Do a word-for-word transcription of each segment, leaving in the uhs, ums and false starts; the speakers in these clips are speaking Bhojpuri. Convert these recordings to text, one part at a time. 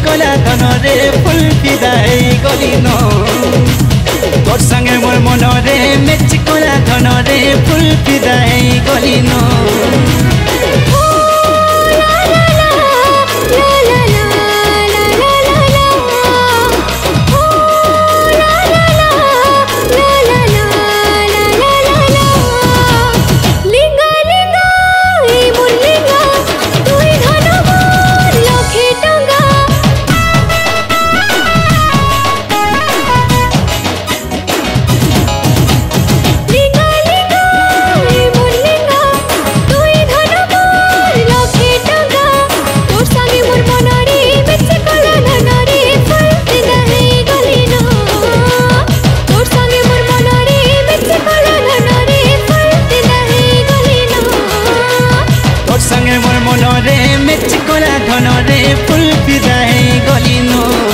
कला धन रे फुल फिदाई गलिन तोर संगे मोर मन रे मेची कला धन रे फुल फिदाई गलिन संगे मोर मन रे मेची कला धन रे फुल फिदाई गलिन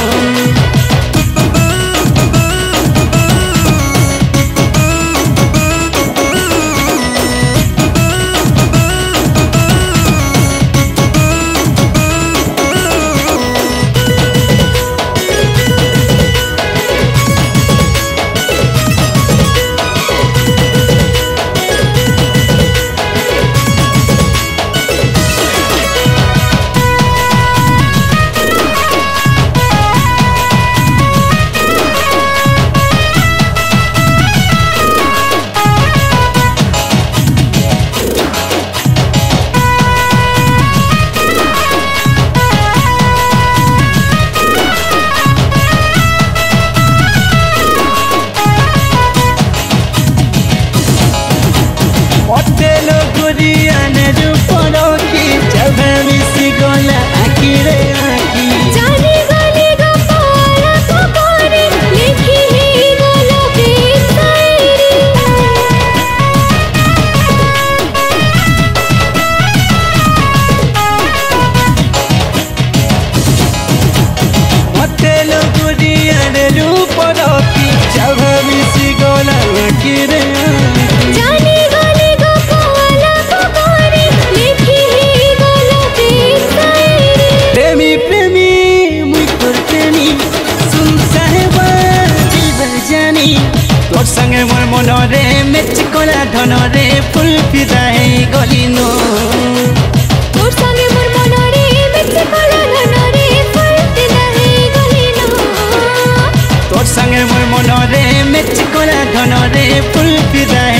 Otelo Guriane Ruporo ki jab misi gola akire aki jani gani gopala kokore likhi hi gola besairi Otelo Guriane Ruporo ki jab misi gola akire aki jani तोर संगे मोर मन रे मेची कला धन रे फुल फिदाई गलिन तोर संगे मोर मन रे मेची कला धन रे फुल फिदाई गलिन तोर संगे मोर मन रे मेची कला धन रे फुल फिदाई